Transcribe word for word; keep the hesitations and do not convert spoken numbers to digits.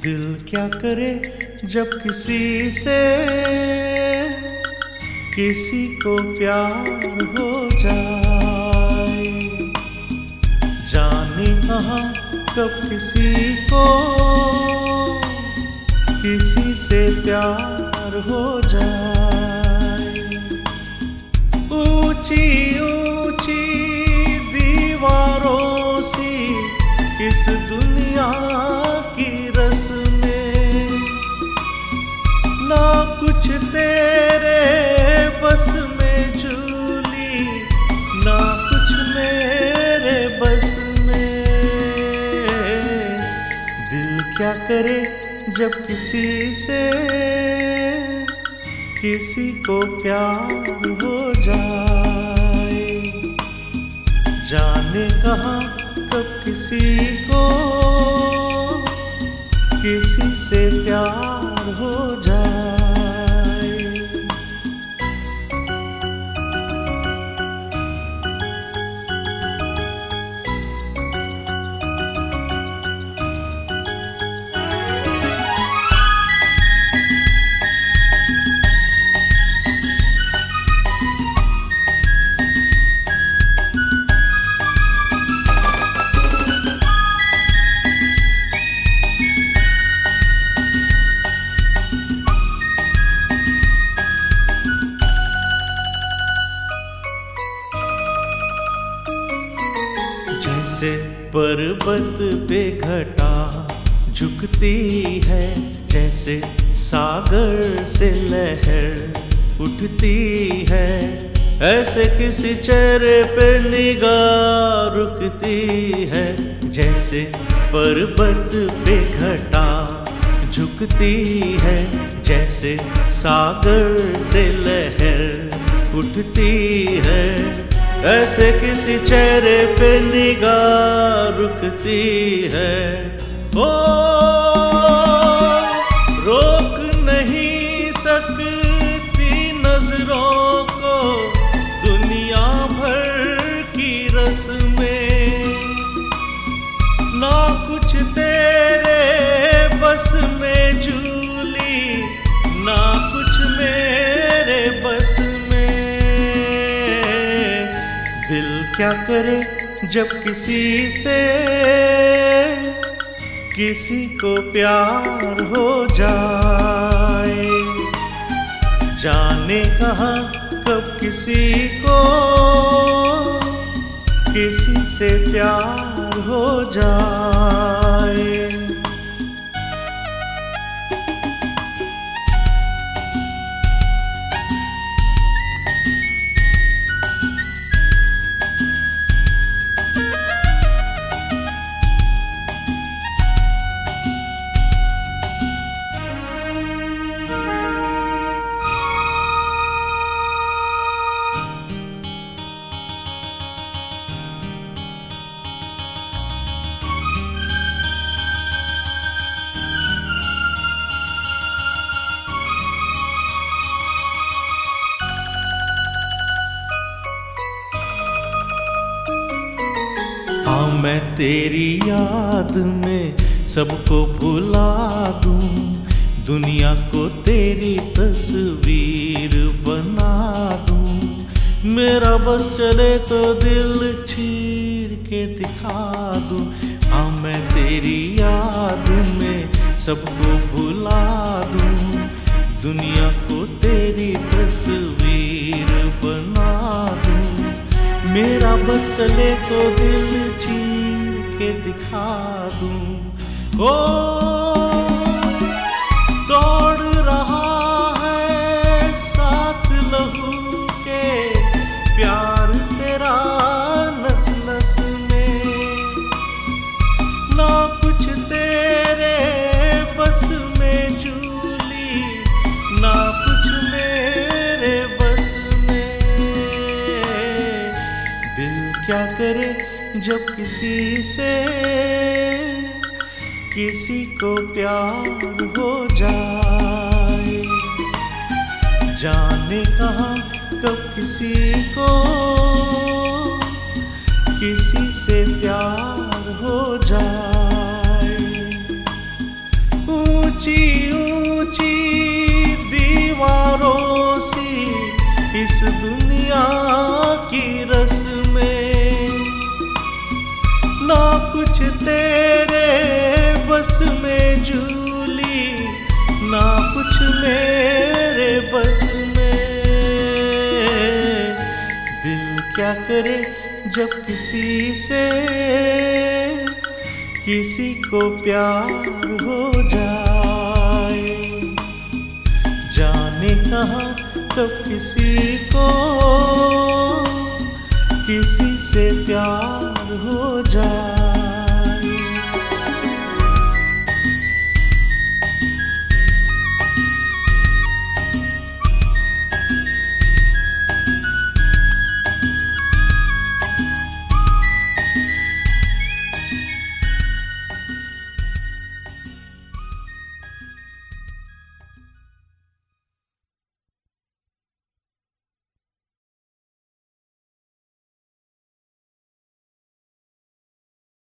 दिल क्या करे जब किसी से किसी को प्यार हो जाए। जाने कहाँ कब किसी को किसी से प्यार हो जाए। ऊंची ऊंची दीवारों सी इस दुनिया की रस्में, ना कुछ तेरे बस में झूली, ना कुछ मेरे बस में। दिल क्या करे जब किसी से किसी को प्यार हो जाए। जाने कहाँ कब किसी को किसी से प्यार हो जाए। जैसे पर्वत पे घटा झुकती है, जैसे सागर से लहर उठती है, ऐसे किसी चेहरे पे निगाह रुकती है। जैसे पर्वत पे घटा झुकती है, जैसे सागर से लहर उठती है, ऐसे किसी चेहरे पे निगाह रुकती है। ओ रोक नहीं सकती नजरों को दुनिया भर की रस्में, ना कुछ तेरे बस में झूली, ना कुछ मेरे बस में। दिल क्या करे जब किसी से किसी को प्यार हो जाए। जाने कहाँ कब किसी को किसी से प्यार हो जाए। हाँ मैं तेरी याद में सबको भुला दूं, दुनिया को तेरी तस्वीर बना दूं। मेरा बस चले तो दिल चीर के दिखा दूं। हाँ मैं तेरी याद में सबको भुला दूं, दुनिया को तेरी तस्वीर बना दूं। मेरा बस चले तो दिल चीर के दिखा दूं। ओ दौड़ रहा है साथ लहू के प्यार तेरा नस नस में, ना कुछ तेरे बस में झूली, ना कुछ मेरे बस में। दिल क्या करे जब किसी से किसी को प्यार हो जाए। जाने कहाँ कब किसी को किसी से प्यार हो जाए। ऊंची ऊंची दीवारों सी इस दुनिया की रस्में, ना कुछ तेरे बस में झूली, ना कुछ मेरे बस में। दिल क्या करे जब किसी से किसी को प्यार हो जाए, जाने कहाँ कब किसी को किसी से प्यार हो जाए।